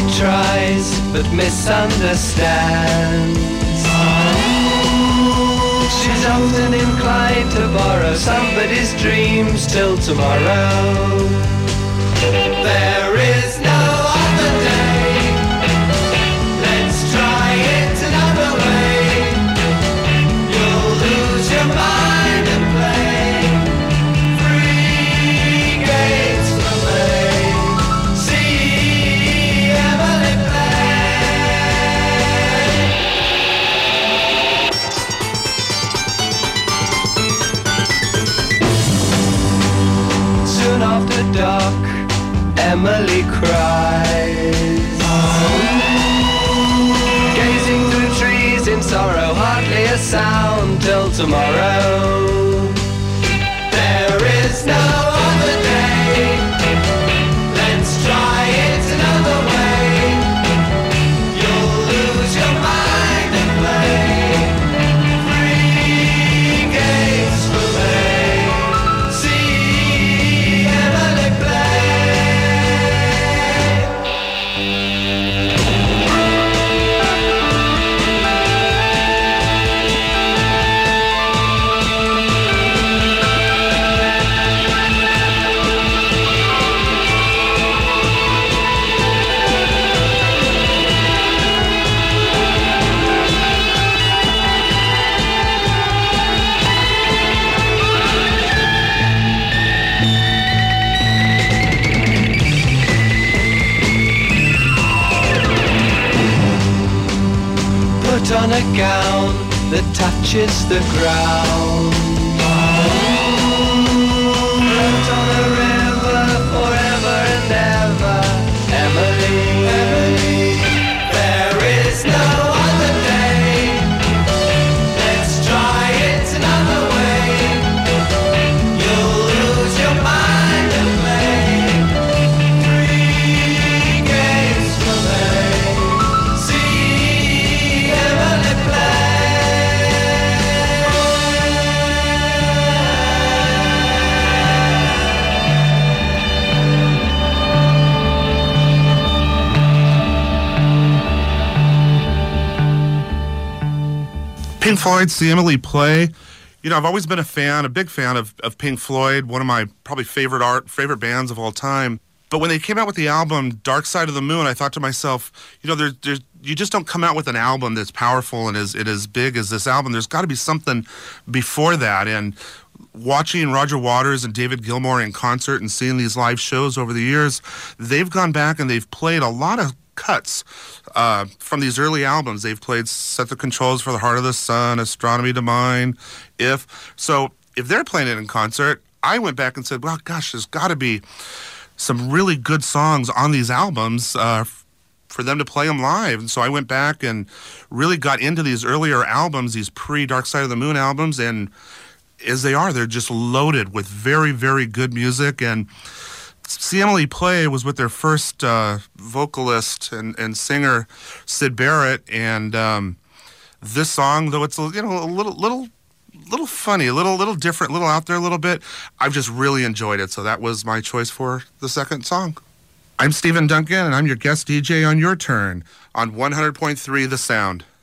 tries but misunderstands. She's often inclined to borrow somebody's dreams till tomorrow. There is no other day. Let's try it another way. You'll lose your mind and play free games for me. See Emily play. Soon after dark, Emily cries, gazing through trees in sorrow, hardly a sound till tomorrow. There is no other day. Let's try it another way. You'll lose your mind and play free games for me. See Emily play. Put on a gown that touches the ground. Float on a river forever and ever. Emily, Emily, there is no other day. Let's try it another way. You'll lose your mind and play three games for me. See Emily play. Pink Floyd's The Emily Play. You know, I've always been a big fan of Pink Floyd, one of my probably favorite bands of all time. But when they came out with the album Dark Side of the Moon, I thought to myself, you know, there's you just don't come out with an album that's powerful and as big as this album. There's got to be something before that. And watching Roger Waters and David Gilmour in concert and seeing these live shows over the years, they've gone back and they've played a lot of cuts from these early albums. They've played Set the Controls for the Heart of the Sun, Astronomy to Mine, So if they're playing it in concert, I went back and said, well, gosh, there's got to be some really good songs on these albums for them to play them live. And so I went back and really got into these earlier albums, these pre-Dark Side of the Moon albums, and as they are, they're just loaded with very, very good music. And See Emily Play was with their first vocalist and singer, Syd Barrett, and this song, though it's a little funny, a little different, a little out there a little bit, I've just really enjoyed it. So that was my choice for the second song. I'm Stephen Duncan, and I'm your guest DJ on Your Turn on 100.3 The Sound.